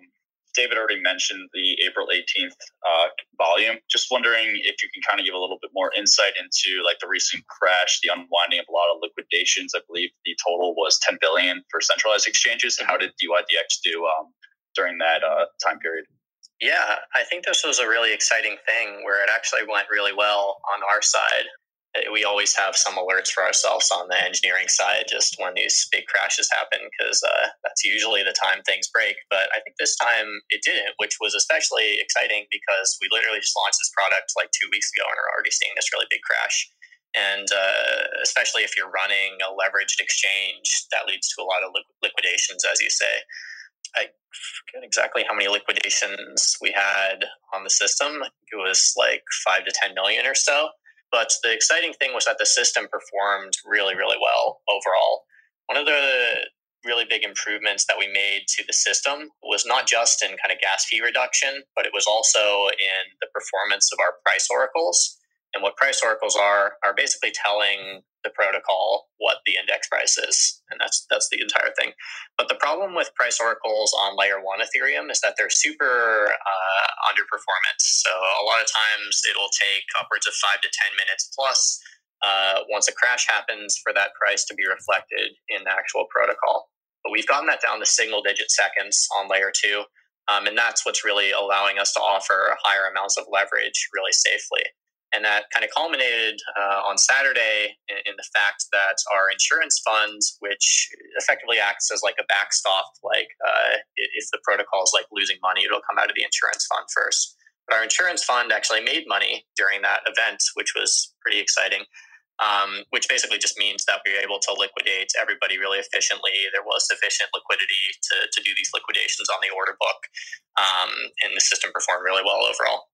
David already mentioned the April 18th volume. Just wondering if you can kind of give a little bit more insight into like the recent crash, the unwinding of a lot of liquidations. I believe the total was 10 billion for centralized exchanges. And how did DYDX do during that time period? Yeah, I think this was a really exciting thing where it actually went really well on our side. We always have some alerts for ourselves on the engineering side just when these big crashes happen, because that's usually the time things break. But I think this time it didn't, which was especially exciting because we literally just launched this product like 2 weeks ago and are already seeing this really big crash. And especially if you're running a leveraged exchange, that leads to a lot of liquidations, as you say. I forget exactly how many liquidations we had on the system. I think it was like 5 to 10 million or so. But the exciting thing was that the system performed really, really well overall. One of the really big improvements that we made to the system was not just in kind of gas fee reduction, but it was also in the performance of our price oracles. And what price oracles are basically telling the protocol what the index price is. And that's the entire thing. But the problem with price oracles on layer 1 Ethereum is that they're super underperformant. So a lot of times it'll take upwards of 5 to 10 minutes plus once a crash happens for that price to be reflected in the actual protocol. But we've gotten that down to single digit seconds on layer 2. And that's what's really allowing us to offer higher amounts of leverage really safely. And that kind of culminated on Saturday in the fact that our insurance fund, which effectively acts as like a backstop, like if the protocol is like losing money, it'll come out of the insurance fund first. But our insurance fund actually made money during that event, which was pretty exciting, which basically just means that we were able to liquidate everybody really efficiently. There was sufficient liquidity to do these liquidations on the order book, and the system performed really well overall.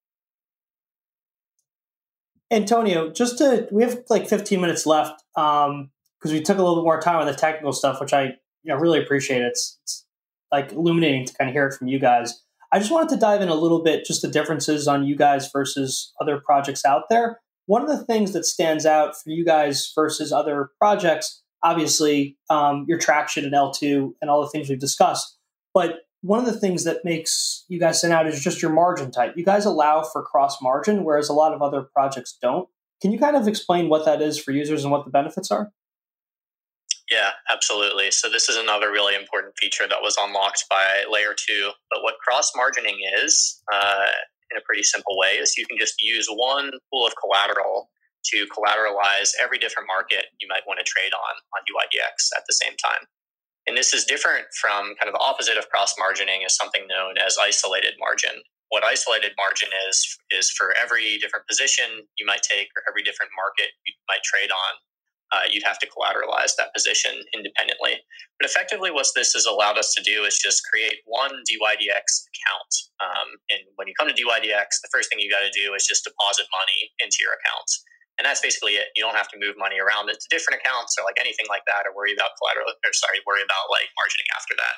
Antonio, we have like 15 minutes left because we took a little bit more time on the technical stuff, which I really appreciate. It's like illuminating to kind of hear it from you guys. I just wanted to dive in a little bit, just the differences on you guys versus other projects out there. One of the things that stands out for you guys versus other projects, obviously, your traction in L2 and all the things we've discussed. But one of the things that makes you guys stand out is just your margin type. You guys allow for cross margin, whereas a lot of other projects don't. Can you kind of explain what that is for users and what the benefits are? Yeah, absolutely. So this is another really important feature that was unlocked by Layer 2. But what cross margining is, in a pretty simple way, is you can just use one pool of collateral to collateralize every different market you might want to trade on DYDX at the same time. And this is different from kind of the opposite of cross-margining is something known as isolated margin. What isolated margin is for every different position you might take or every different market you might trade on, you'd have to collateralize that position independently. But effectively what this has allowed us to do is just create one DYDX account. And when you come to DYDX, the first thing you got to do is just deposit money into your account. And that's basically it. You don't have to move money around into different accounts or like anything like that, or worry about worry about like margining after that.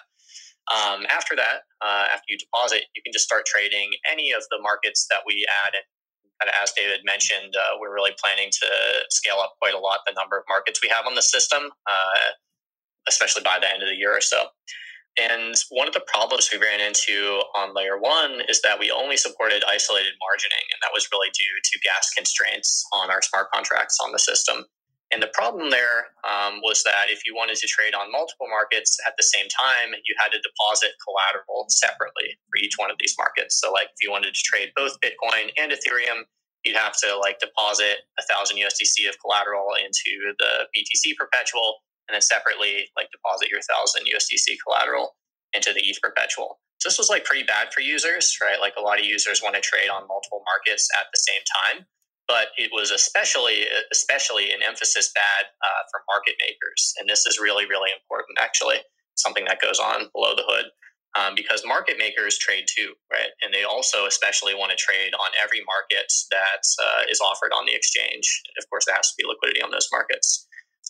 After you deposit, you can just start trading any of the markets that we add. And kind of as David mentioned, we're really planning to scale up quite a lot the number of markets we have on the system, especially by the end of the year or so. And one of the problems we ran into on layer one is that we only supported isolated margining, and that was really due to gas constraints on our smart contracts on the system. And the problem there was that if you wanted to trade on multiple markets at the same time, you had to deposit collateral separately for each one of these markets. So like if you wanted to trade both Bitcoin and Ethereum, you'd have to like deposit 1,000 USDC of collateral into the BTC perpetual, and then separately like deposit your 1,000 USDC collateral into the ETH perpetual. So this was like pretty bad for users, right? Like a lot of users want to trade on multiple markets at the same time. But it was especially an emphasis bad for market makers. And this is really, really important, actually, something that goes on below the hood. Because market makers trade too, right? And they also especially want to trade on every market that is offered on the exchange. Of course, there has to be liquidity on those markets.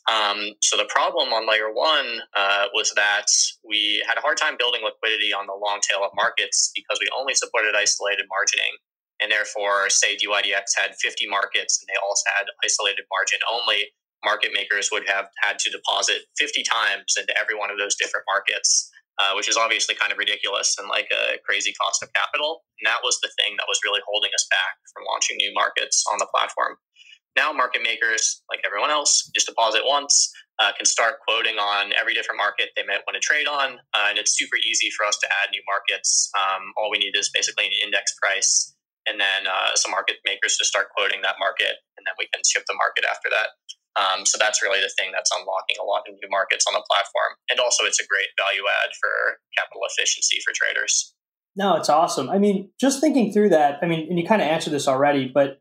So the problem on layer one was that we had a hard time building liquidity on the long tail of markets because we only supported isolated margining. And therefore, say DYDX had 50 markets and they also had isolated margin only, market makers would have had to deposit 50 times into every one of those different markets, which is obviously kind of ridiculous and like a crazy cost of capital. And that was the thing that was really holding us back from launching new markets on the platform. Now, market makers, like everyone else, just deposit once, can start quoting on every different market they might want to trade on. And it's super easy for us to add new markets. All we need is basically an index price, and then some market makers to start quoting that market, and then we can ship the market after that. So that's really the thing that's unlocking a lot of new markets on the platform. And also it's a great value add for capital efficiency for traders. No, it's awesome. I mean, just thinking through that, I mean, and you kind of answered this already, but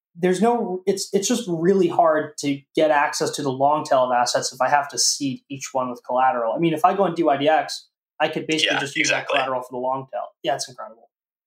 it's just really hard to get access to the long tail of assets if I have to seed each one with collateral. I mean, if I go on DYDX, I could basically just use that collateral for the long tail. Yeah, it's incredible.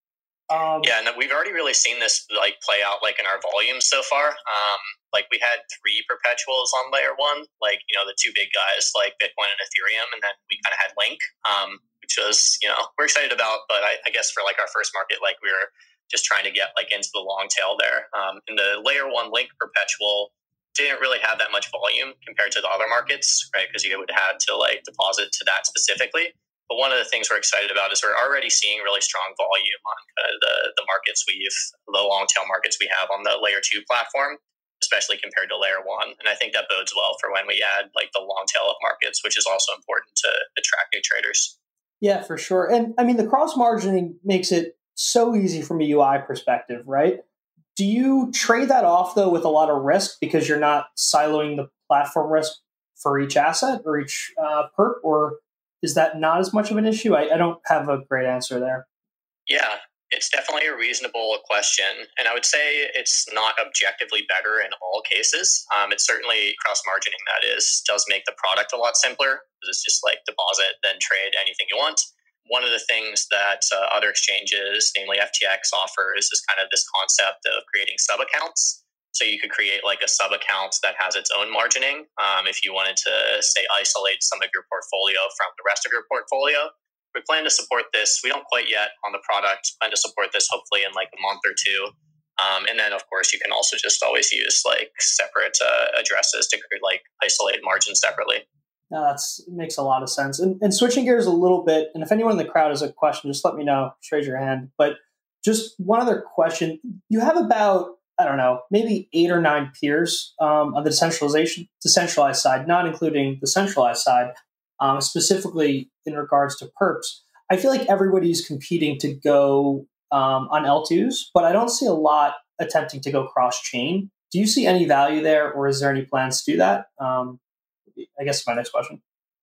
And we've already really seen this like play out like in our volumes so far. Like we had 3 perpetuals on layer one, like, you know, the 2 big guys like Bitcoin and Ethereum, and then we kind of had Link, which was, you know, we're excited about, but I guess for like our first market, like we were just trying to get like into the long tail there. And the layer one Link perpetual didn't really have that much volume compared to the other markets, right? Because you would have to like deposit to that specifically. But one of the things we're excited about is we're already seeing really strong volume on kind of the markets the long tail markets we have on the layer 2 platform, especially compared to layer 1. And I think that bodes well for when we add like the long tail of markets, which is also important to attract new traders. Yeah, for sure. And I mean, the cross margining makes it so easy from a UI perspective, right? Do you trade that off though with a lot of risk because you're not siloing the platform risk for each asset or each perp, or is that not as much of an issue? I don't have a great answer there. Yeah, it's definitely a reasonable question. And I would say it's not objectively better in all cases. It's certainly cross-margining, that is, does make the product a lot simpler because it's just like deposit, then trade anything you want. One of the things that other exchanges, namely FTX, offers is kind of this concept of creating sub-accounts. So you could create like a sub-account that has its own margining if you wanted to, say, isolate some of your portfolio from the rest of your portfolio. We plan to support this. We don't quite yet on the product. Plan to support this hopefully in like a month or 2. And then, of course, you can also just always use like separate addresses to create like isolated margins separately. No, that makes a lot of sense. And switching gears a little bit, and if anyone in the crowd has a question, just let me know. Just raise your hand. But just one other question. You have about, I don't know, maybe 8 or 9 peers on the decentralized side, not including the centralized side, specifically in regards to perps. I feel like everybody's competing to go on L2s, but I don't see a lot attempting to go cross-chain. Do you see any value there, or is there any plans to do that? I guess my next question.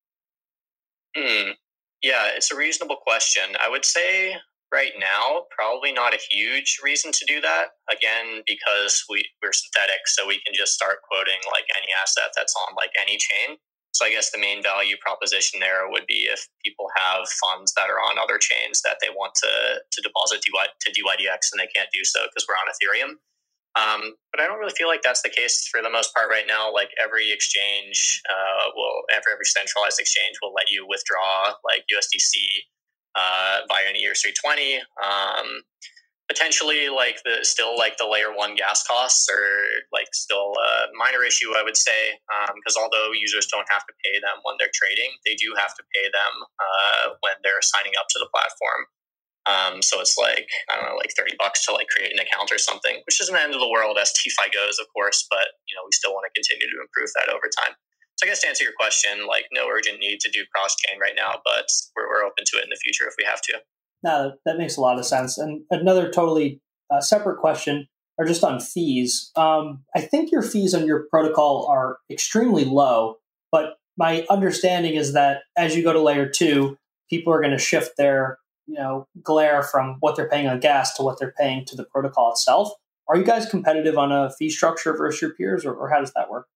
Yeah, it's a reasonable question. I would say right now, probably not a huge reason to do that. Again, because we're synthetic, so we can just start quoting like any asset that's on like any chain. So I guess the main value proposition there would be if people have funds that are on other chains that they want to deposit to DYDX and they can't do so because we're on Ethereum. But I don't really feel like that's the case for the most part right now. Like every exchange every centralized exchange will let you withdraw like USDC via an ERC20. Potentially like the layer one gas costs are like still a minor issue, I would say, because although users don't have to pay them when they're trading, they do have to pay them when they're signing up to the platform. So it's like, I don't know, like $30 to like create an account or something, which isn't the end of the world as DeFi goes, of course, but we still want to continue to improve that over time. So I guess to answer your question, like no urgent need to do cross-chain right now, but we're open to it in the future if we have to. No, that makes a lot of sense. And another totally separate question are just on fees. I think your fees on your protocol are extremely low, but my understanding is that as you go to layer 2, people are going to shift their glare from what they're paying on gas to what they're paying to the protocol itself. Are you guys competitive on a fee structure versus your peers, or how does that work?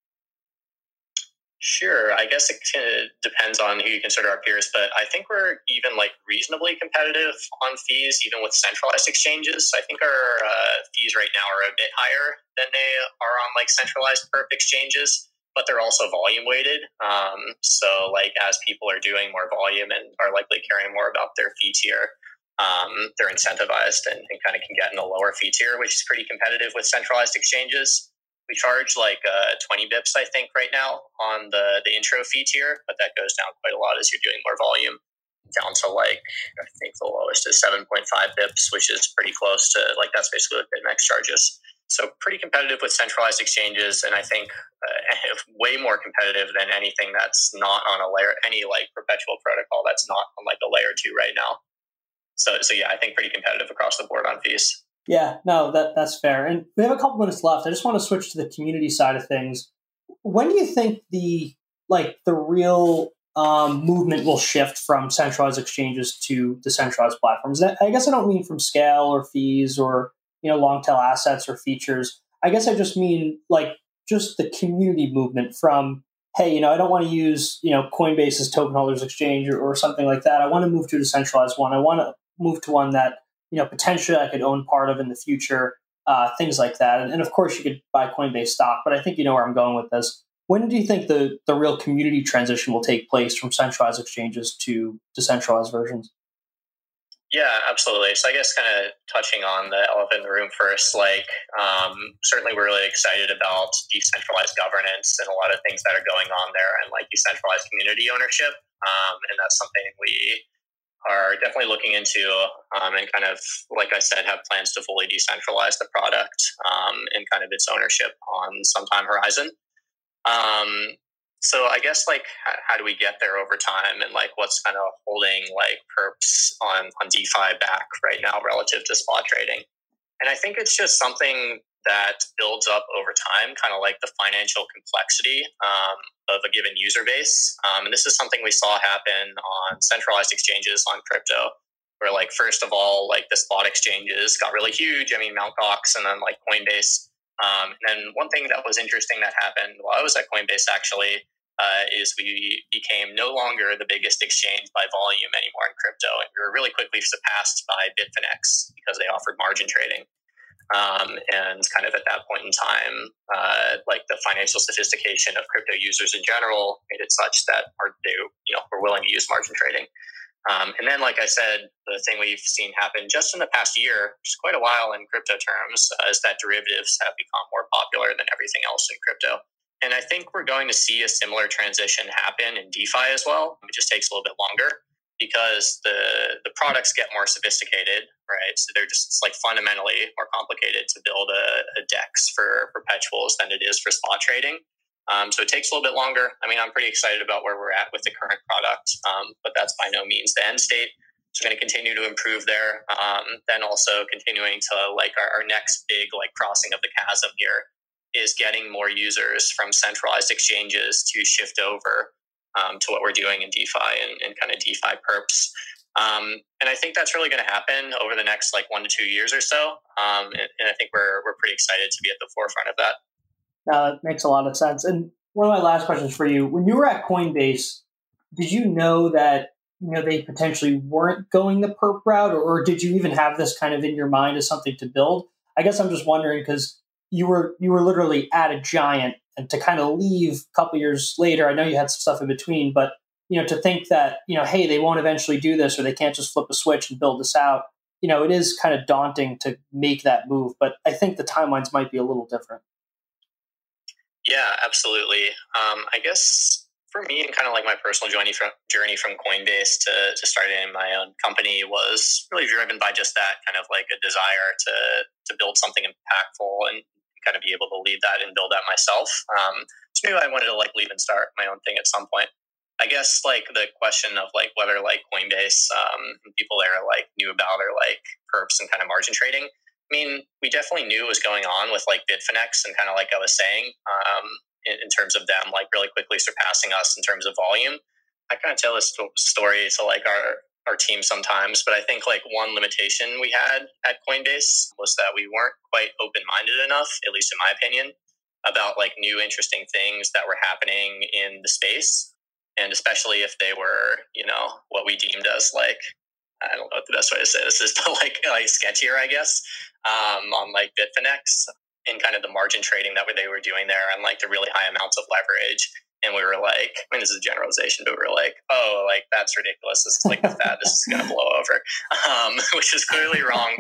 Sure. I guess it depends on who you consider our peers, but I think we're even like reasonably competitive on fees, even with centralized exchanges. I think our fees right now are a bit higher than they are on like centralized perp exchanges, but they're also volume weighted. So like as people are doing more volume and are likely caring more about their fee tier, they're incentivized and kind of can get in a lower fee tier, which is pretty competitive with centralized exchanges. We charge like 20 bips, I think, right now on the intro fee tier, but that goes down quite a lot as you're doing more volume, down to like, I think the lowest is 7.5 bips, which is pretty close to like, that's basically what BitMEX charges. So pretty competitive with centralized exchanges, and I think way more competitive than anything that's not on a layer, any like perpetual protocol that's not on like a layer 2 right now. So yeah, I think pretty competitive across the board on fees. Yeah, no, that's fair. And we have a couple minutes left. I just want to switch to the community side of things. When do you think the real movement will shift from centralized exchanges to decentralized platforms? I guess I don't mean from scale or fees or long tail assets or features. I guess I just mean like just the community movement from, hey, I don't want to use Coinbase's token holders exchange or something like that. I want to move to a decentralized one. I want to move to one that potentially I could own part of in the future, things like that. And of course, you could buy Coinbase stock, but I think you know where I'm going with this. When do you think the real community transition will take place from centralized exchanges to decentralized versions? Yeah, absolutely. So I guess kind of touching on the elephant in the room first, certainly we're really excited about decentralized governance and a lot of things that are going on there and like decentralized community ownership. And that's something we are definitely looking into and kind of, like I said, have plans to fully decentralize the product and kind of its ownership on some time horizon. So I guess like how do we get there over time and like what's kind of holding like perps on DeFi back right now relative to spot trading? And I think it's just something that builds up over time, kind of like the financial complexity of a given user base. And this is something we saw happen on centralized exchanges on crypto, where like, first of all, like the spot exchanges got really huge. I mean, Mt. Gox and then like Coinbase. And then one thing that was interesting that happened while I was at Coinbase actually is we became no longer the biggest exchange by volume anymore in crypto. And we were really quickly surpassed by Bitfinex because they offered margin trading. And kind of at that point in time, like the financial sophistication of crypto users in general made it such that we're willing to use margin trading. And then, like I said, the thing we've seen happen just in the past year, which is quite a while in crypto terms, is that derivatives have become more popular than everything else in crypto. And I think we're going to see a similar transition happen in DeFi as well. It just takes a little bit longer because the products get more sophisticated, right? So it's like fundamentally more complicated to build a DEX for perpetuals than it is for spot trading. So it takes a little bit longer. I mean, I'm pretty excited about where we're at with the current product, but that's by no means the end state. So we're going to continue to improve there. Then also continuing to like our next big like crossing of the chasm here is getting more users from centralized exchanges to shift over to what we're doing in DeFi and kind of DeFi perps. And I think that's really going to happen over the next 1 to 2 years or so. And I think we're pretty excited to be at the forefront of that. That makes a lot of sense. And one of my last questions for you: when you were at Coinbase, did you know that they potentially weren't going the perp route, or did you even have this kind of in your mind as something to build? I guess I'm just wondering, because you were literally at a giant, and to kind of leave a couple years later, I know you had some stuff in between, but to think that hey, they won't eventually do this, or they can't just flip a switch and build this out. It is kind of daunting to make that move, but I think the timelines might be a little different. Yeah, absolutely. I guess for me, and kind of my personal journey from Coinbase to starting my own company was really driven by just that kind of a desire to build something impactful and kind of be able to lead that and build that myself. So maybe I wanted to leave and start my own thing at some point. I guess the question of whether Coinbase people there knew about or perps and kind of margin trading. I mean, we definitely knew what was going on with Bitfinex, and kind of I was saying, in terms of them really quickly surpassing us in terms of volume. I kind of tell this story to our team sometimes, but I think one limitation we had at Coinbase was that we weren't quite open-minded enough, at least in my opinion, about new interesting things that were happening in the space. And especially if they were, what we deemed as I don't know what the best way to say this is, but sketchier, I guess, on Bitfinex, and kind of the margin trading that they were doing there, and the really high amounts of leverage. And we were this is a generalization, but we were oh, that's ridiculous. This is fad. This is going to blow over, which is clearly wrong.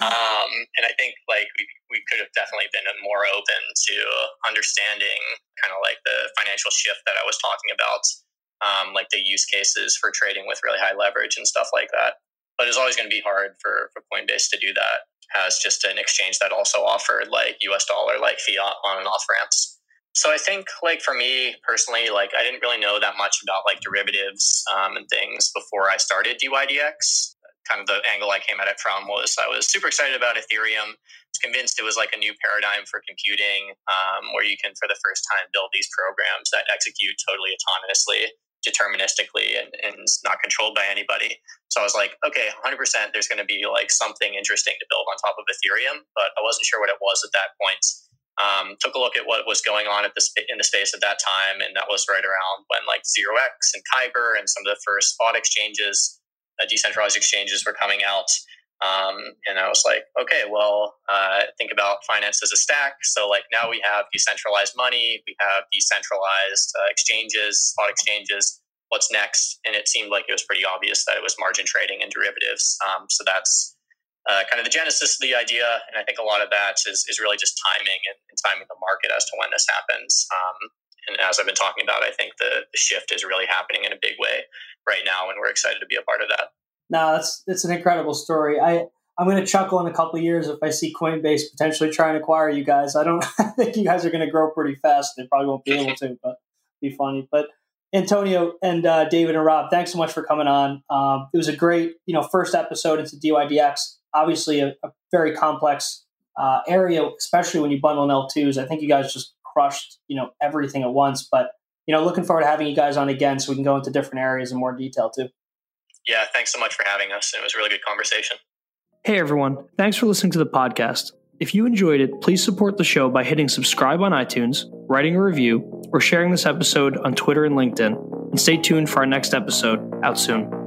And I think we could have definitely been more open to understanding kind of the financial shift that I was talking about. The use cases for trading with really high leverage and stuff like that. But it's always going to be hard for Coinbase to do that as just an exchange that also offered US dollar, fiat on and off ramps. So I think for me personally, I didn't really know that much about derivatives and things before I started DYDX. Kind of the angle I came at it from was I was super excited about Ethereum. I was convinced it was a new paradigm for computing, where you can for the first time build these programs that execute totally autonomously, deterministically, and not controlled by anybody. So I was okay, 100% there's going to be something interesting to build on top of Ethereum, but I wasn't sure what it was at that point. Took a look at what was going on in the space at that time, and that was right around when 0x and Kyber and some of the first spot exchanges, decentralized exchanges, were coming out. And I was okay, well, think about finance as a stack. So now we have decentralized money, we have decentralized exchanges, spot exchanges. What's next? And it seemed like it was pretty obvious that it was margin trading and derivatives. So that's kind of the genesis of the idea. And I think a lot of that is really just timing and timing the market as to when this happens. And as I've been talking about, I think the shift is really happening in a big way right now, and we're excited to be a part of that. No, it's an incredible story. I'm going to chuckle in a couple of years if I see Coinbase potentially trying to acquire you guys. I think you guys are going to grow pretty fast. They probably won't be able to, but it'd be funny. But Antonio and David and Rob, thanks so much for coming on. It was a great, first episode into DYDX. Obviously, a very complex area, especially when you bundle in L2s. I think you guys just crushed, everything at once. But looking forward to having you guys on again so we can go into different areas in more detail too. Yeah, thanks so much for having us. It was a really good conversation. Hey, everyone. Thanks for listening to the podcast. If you enjoyed it, please support the show by hitting subscribe on iTunes, writing a review, or sharing this episode on Twitter and LinkedIn. And stay tuned for our next episode out soon.